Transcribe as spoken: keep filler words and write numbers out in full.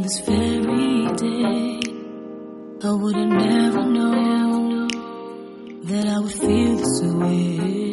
on this very day, I would have never known that I would feel this way.